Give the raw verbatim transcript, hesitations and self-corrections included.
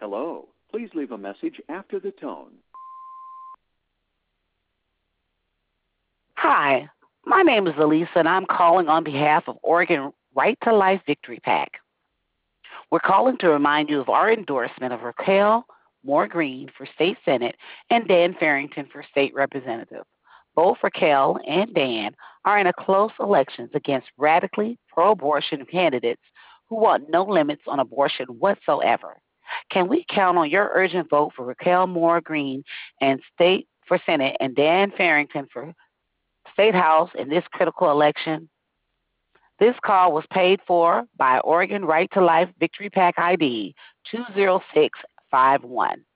Hello. Please leave a message after the tone. Hi, my name is Elisa, and I'm calling on behalf of Oregon Right to Life Victory PAC. We're calling to remind you of our endorsement of Raquel Moore Green for State Senate and Dan Farrington for State Representative. Both Raquel and Dan are in a close elections against radically pro-abortion candidates who want no limits on abortion whatsoever. Can we count on your urgent vote for Raquel Moore Green and State for Senate and Dan Farrington for State House in this critical election? This call was paid for by Oregon Right to Life Victory PAC I D two zero six five one.